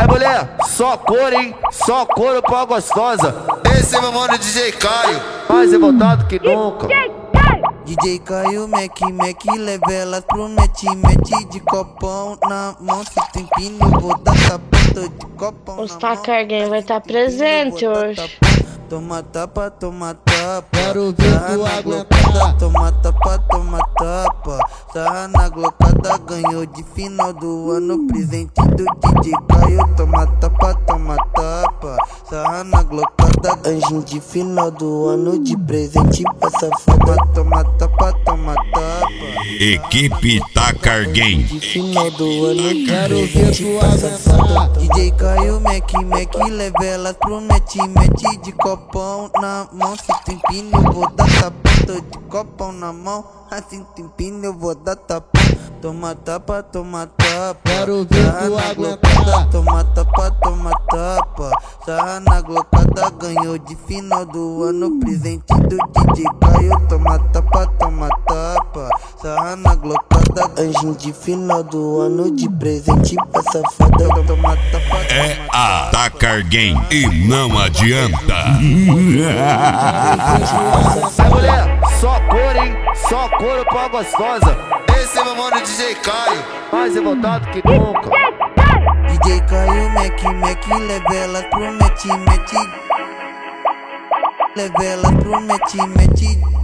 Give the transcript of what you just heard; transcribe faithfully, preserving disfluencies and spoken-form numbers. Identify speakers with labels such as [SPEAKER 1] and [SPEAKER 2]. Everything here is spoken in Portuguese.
[SPEAKER 1] mulher, só cor, hein? Só couro pra gostosa. Esse é meu mano D J Caio, mais revoltado que nunca.
[SPEAKER 2] D J Caio, Mac, Mac, leva elas pro mete, mete de copão na mão. Se tem pino, vou dar tapão de copão na mão.
[SPEAKER 3] O Stacker Game vai estar presente hoje.
[SPEAKER 2] Toma tapa, toma tapa.
[SPEAKER 4] Quero ver tu aguentar.
[SPEAKER 2] Toma tapa, toma tapa. Sarra na glocada, ganhou de final do ano. Presente do D J Caio. Toma tapa, toma tapa. Sarra na glocada, anjinho de final do ano. De presente pra safada. Toma tapa, toma tapa.
[SPEAKER 5] Equipe Tacar Game.
[SPEAKER 2] De final do ano. De
[SPEAKER 4] Quero ver
[SPEAKER 2] presente
[SPEAKER 4] tu
[SPEAKER 2] pra safada.
[SPEAKER 4] aguentar.
[SPEAKER 2] D J Caio, Mac, Mac, leva elas pro mete, mete de copão na mão. Se tem pino, eu vou dar tapão. Tô de copão na mão. Assim tem pino, eu vou dar tapão. Toma tapa, toma tapa.
[SPEAKER 4] Quero ver
[SPEAKER 2] Sarra
[SPEAKER 4] tu
[SPEAKER 2] na
[SPEAKER 4] aguentar.
[SPEAKER 2] glocada. Toma tapa, toma tapa. Sarra na glocada, ganhou de final do ano. Presente do D J Caio. Toma tapa, toma tapa. Sarra na glocada, anjinho de final do ano. De presente pra safada. Toma tapa,
[SPEAKER 5] É
[SPEAKER 2] toma
[SPEAKER 5] a Tacar Game e não adianta.
[SPEAKER 1] Ai mulher, só cor, hein? Só couro pra gostosa. Esse é meu mano D J Caio, mais revoltado que nunca.
[SPEAKER 2] D J Caio, Mac, Mac, leva elas pro mete, mete. Leva elas pro mete, mete.